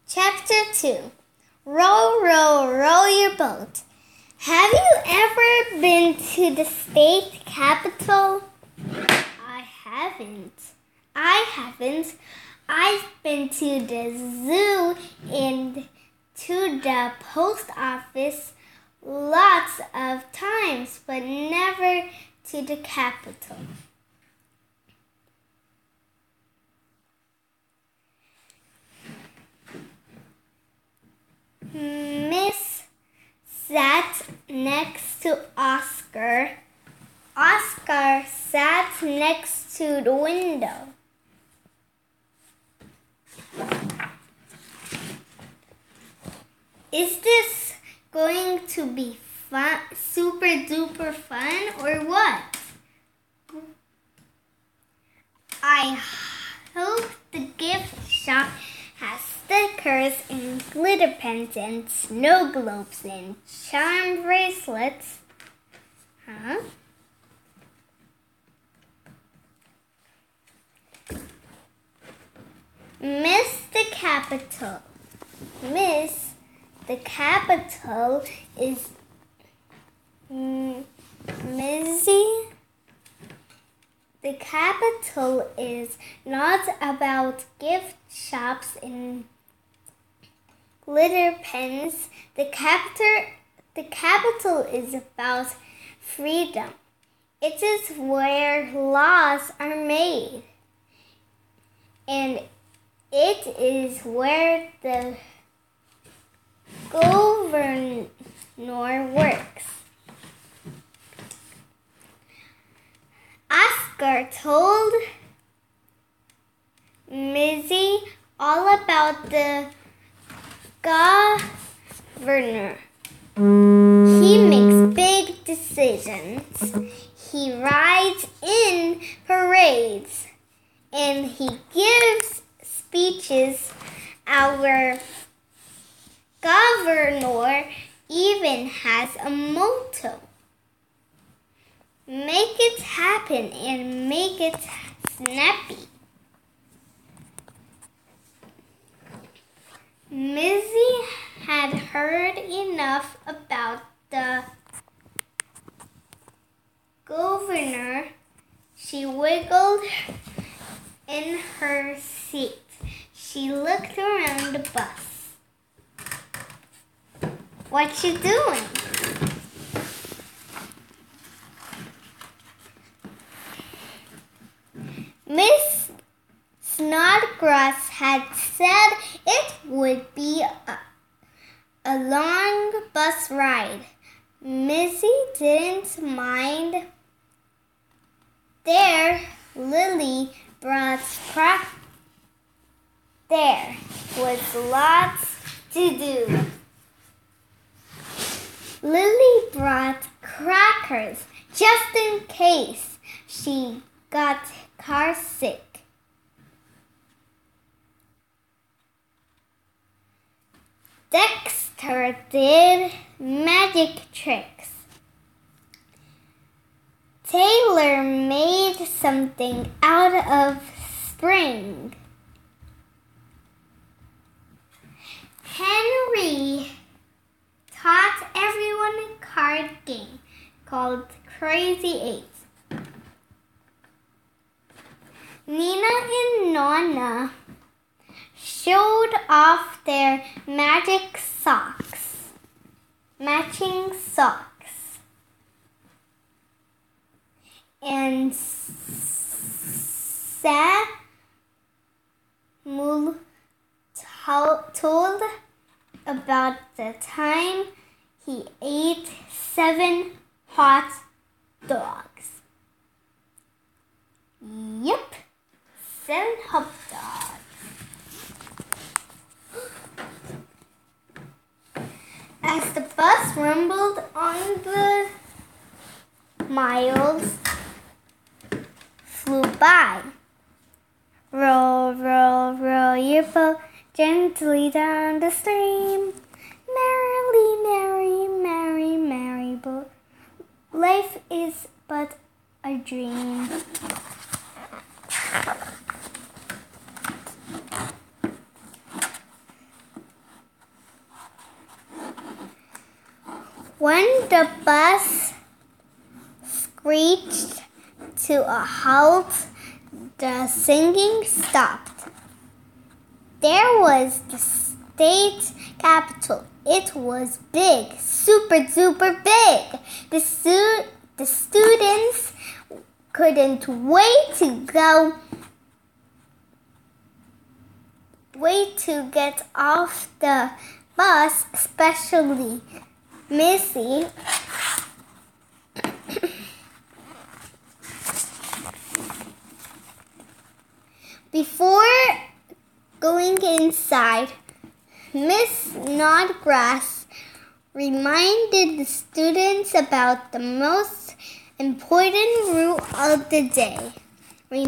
Chapter 2. Row, row, row your boat. Have you ever been to the state capital? I haven't. I've been to the zoo and to the post office lots of times, but never to the capital. Miss sat next to Oscar. Oscar sat next to the window. Is this going to be fun, super duper fun, or what? I hope the gift shop has stickers and glitter pens and snow globes and charm bracelets. Huh? Miss the capital is Missy. The capital is not about gift shops and glitter pens. The capital is about freedom. It is where laws are made. And it is where the governor works. Oscar told Missy all about the governor. He makes big decisions. He rides in parades. And he gives speeches. Our governor even has a motto. Make it happen and make it snappy. Missy had heard enough about the governor. She wiggled in her seat. She looked around the bus. What you doing? Miss Snodgrass had said it would be a long bus ride. Missy didn't mind. There was lots to do. Lily brought crackers just in case she got car sick. Dexter did magic tricks. Taylor made something out of string. Henry taught everyone a card game called Crazy Eights. Nina and Nonna showed off their matching socks. And Samuel told about the time he ate 7 hot dogs. Yep, 7 hot dogs. As the bus rumbled on, the miles flew by. Row, row, row your boat gently down the stream. Merrily, merry, merry, merry boat. Life is but a dream. When the bus screeched to a halt, the singing stopped. There was the state capitol. It was big, super duper big. The students couldn't wait to get off the bus, especially Missy. Before going inside, Miss Snodgrass reminded the students about the most important rule of the day.